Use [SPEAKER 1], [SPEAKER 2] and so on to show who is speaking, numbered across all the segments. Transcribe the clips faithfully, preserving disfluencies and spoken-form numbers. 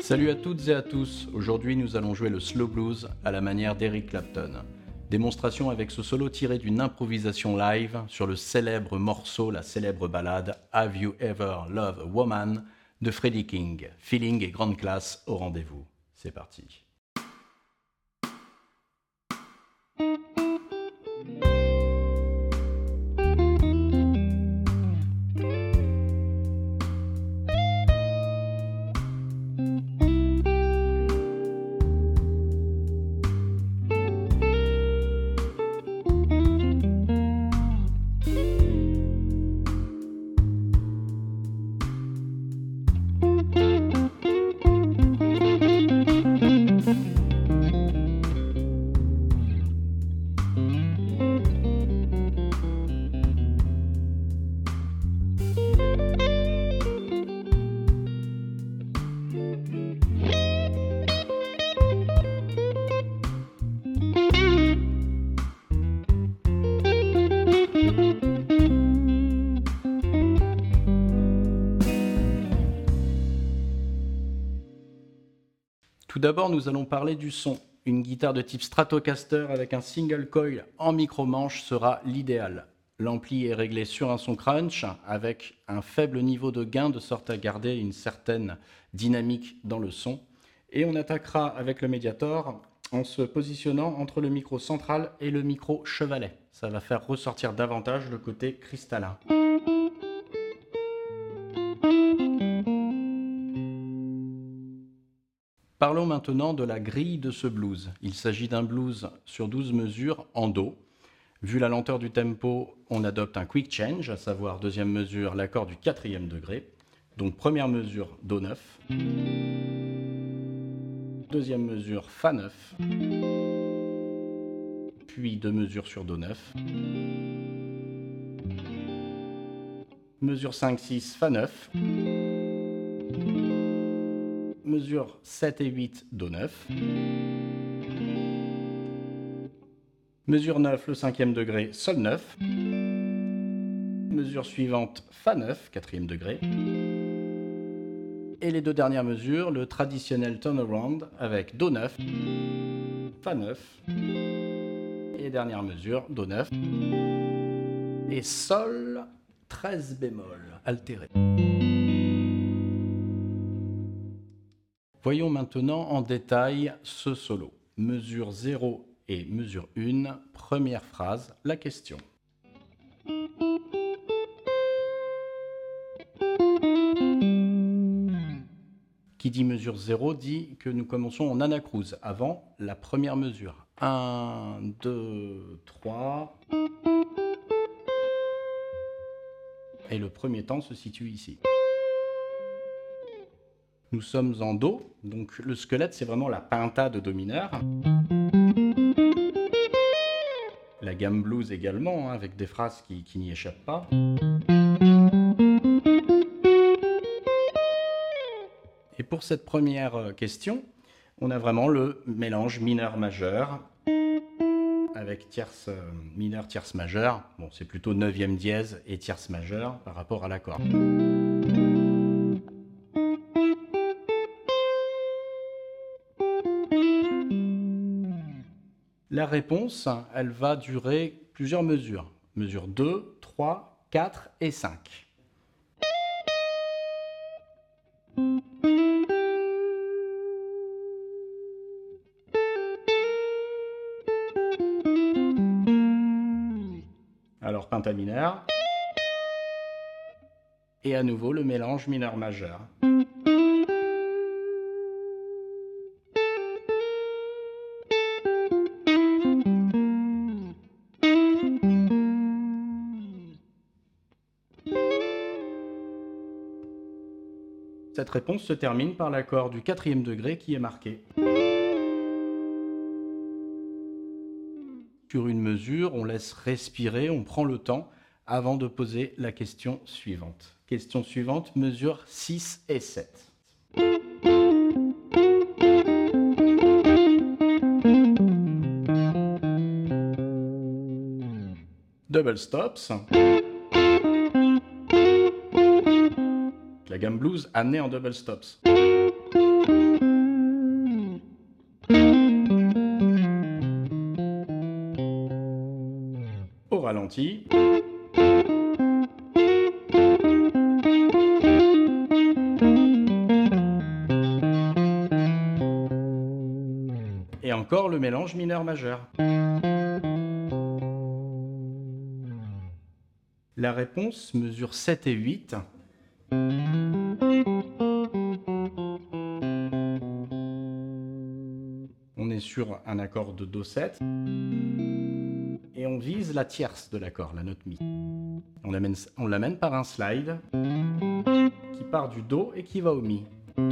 [SPEAKER 1] Salut à toutes et à tous, aujourd'hui nous allons jouer le slow blues à la manière d'Eric Clapton. Démonstration avec ce solo tiré d'une improvisation live sur le célèbre morceau, la célèbre ballade Have You Ever Loved a Woman de Freddie King. Feeling et grande classe au rendez-vous. C'est parti. Tout d'abord, nous allons parler du son. Une guitare de type Stratocaster avec un single coil en micro-manche sera l'idéal. L'ampli est réglé sur un son crunch avec un faible niveau de gain de sorte à garder une certaine dynamique dans le son. Et on attaquera avec le Mediator en se positionnant entre le micro central et le micro chevalet. Ça va faire ressortir davantage le côté cristallin. Parlons maintenant de la grille de ce blues. Il s'agit d'un blues sur douze mesures en Do. Vu la lenteur du tempo, on adopte un quick change, à savoir deuxième mesure, l'accord du quatrième degré. Donc première mesure, Do neuf. Deuxième mesure, Fa neuf. Puis deux mesures sur Do neuf. Mesure cinq six, Fa neuf. Mesure sept et huit, Do neuf. Mesure neuf, le cinquième degré, Sol neuf. Mesure suivante, Fa neuf, quatrième degré. Et les deux dernières mesures, le traditionnel turnaround avec Do neuf, Fa neuf. Et dernière mesure, Do neuf. Et Sol treize bémol altéré. Voyons maintenant en détail ce solo. Mesure zéro et mesure un, première phrase, la question. Qui dit mesure zéro dit que nous commençons en anacrouse, avant la première mesure. un, deux, trois. Et le premier temps se situe ici. Nous sommes en Do, donc le squelette c'est vraiment la pinta de Do mineur. La gamme blues également, hein, avec des phrases qui, qui n'y échappent pas. Et pour cette première question, on a vraiment le mélange mineur-majeur avec tierce euh, mineur, tierce majeure. Bon, c'est plutôt neuvième dièse et tierce majeure par rapport à l'accord. La réponse, elle va durer plusieurs mesures. Mesure deux, trois, quatre et cinq. Alors pentamineur. Et à nouveau le mélange mineur-majeur. Cette réponse se termine par l'accord du quatrième degré qui est marqué. Sur une mesure, on laisse respirer, on prend le temps avant de poser la question suivante. Question suivante, mesure six et sept. Double stops. La gamme blues amenée en double stops. ralenti. Et encore le mélange mineur-majeur. La réponse mesure sept et huit. On est sur un accord de Do sept. Et on vise la tierce de l'accord, la note Mi. On l'amène, on l'amène par un slide qui part du Do et qui va au Mi.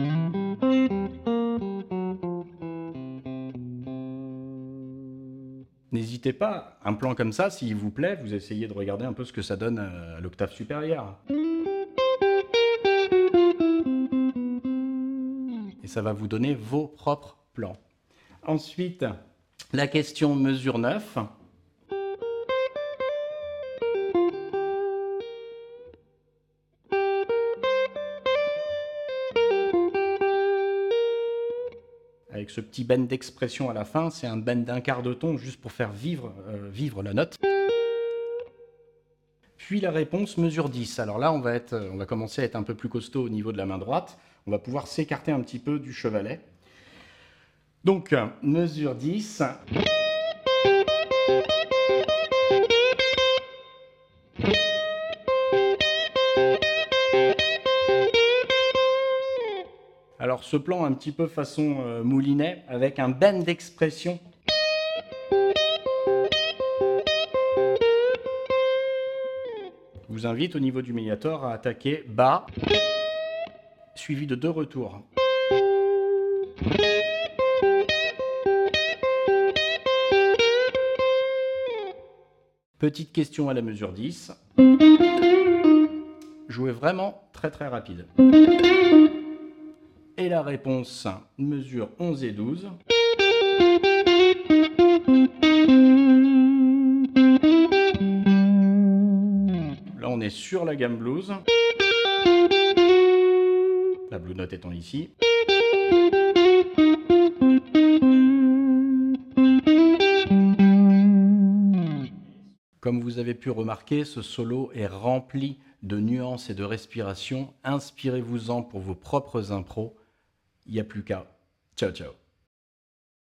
[SPEAKER 1] N'hésitez pas, un plan comme ça, s'il vous plaît, vous essayez de regarder un peu ce que ça donne à l'octave supérieure. Et ça va vous donner vos propres plans. Ensuite, la question mesure neuf. Avec ce petit bend d'expression à la fin, c'est un bend d'un quart de ton juste pour faire vivre, euh, vivre la note. Puis la réponse mesure dix. Alors là, on va, être, on va commencer à être un peu plus costaud au niveau de la main droite. On va pouvoir s'écarter un petit peu du chevalet. Donc, mesure dix. Alors ce plan un petit peu façon euh, moulinet avec un bend d'expression. Je vous invite au niveau du médiator à attaquer bas, suivi de deux retours. Petite question à la mesure dix. Jouez vraiment très très rapide. Et la réponse mesure onze et douze. Là, on est sur la gamme blues. La blue note étant ici. Comme vous avez pu remarquer, ce solo est rempli de nuances et de respiration. Inspirez-vous-en pour vos propres impros. Il n'y a plus qu'à. Ciao, ciao.